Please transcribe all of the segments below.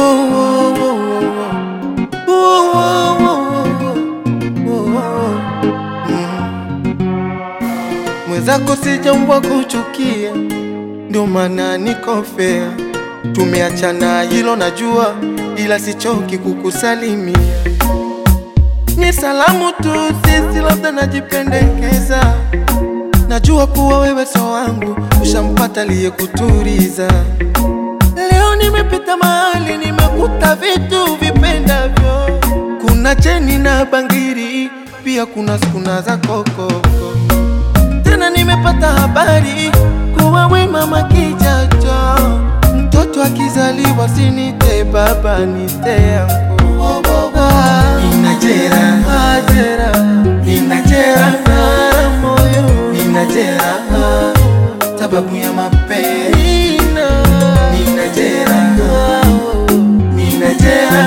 Mwenzako sijambwa kuchukia, ndio maana niko fair. Tumeachana hilo najua, ila sichoki kukusalimia. Ni salamu tu, sisi labda najipendekeza. Najua kuwa wewe so wangu, ushampata liye kuturiza. Leo nimepita mahali, nimekuta vitu vipendavyo. Kuna cheni na bangiri, pia kuna skuna za koko. Tena nimepata habari kuwa we mama kijacho. Mtoto akizaliwa sinite baba nite yangu. Ninajera, ninajera moyo, ninajera sababu ya mapenzi. Ninajera, ninajera,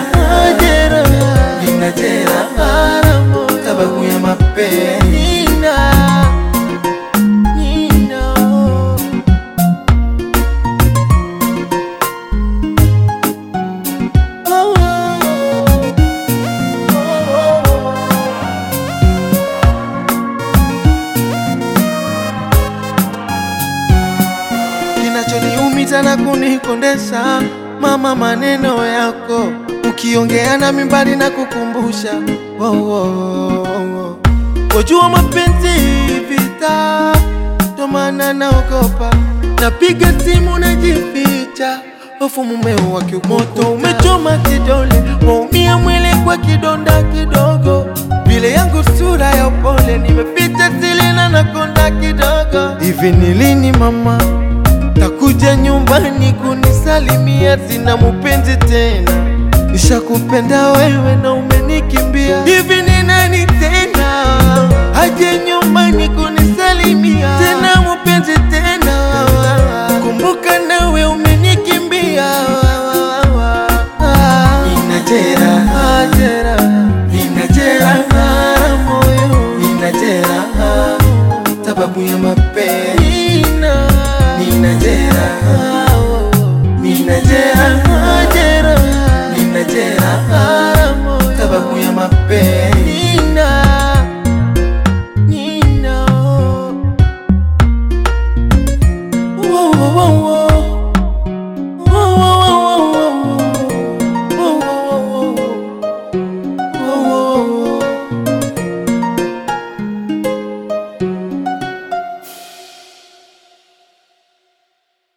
ninajera sababu ya mapenzi. Kinachoniumiza na kunikondesha mama, maneno yako ukiongea na mimbali na kukumbusha. Wajua mapenzi vita, ndo maana naogopa. Napiga simu najificha, hofu mumeo wakiumoto umechoma kidole, waumia mwili kwa kidonda kidogo. Vile yangu sura ya upole, nimeficha sili na nakonda kidogo. Hivi ni lini mama takuja nyumbani kunisalimia? Sina mupenzi tena, nishakupenda wewe na umenikimbia. Hivi ni nani tena aje nyumbani kunisalimia? Sina mupenzi tena.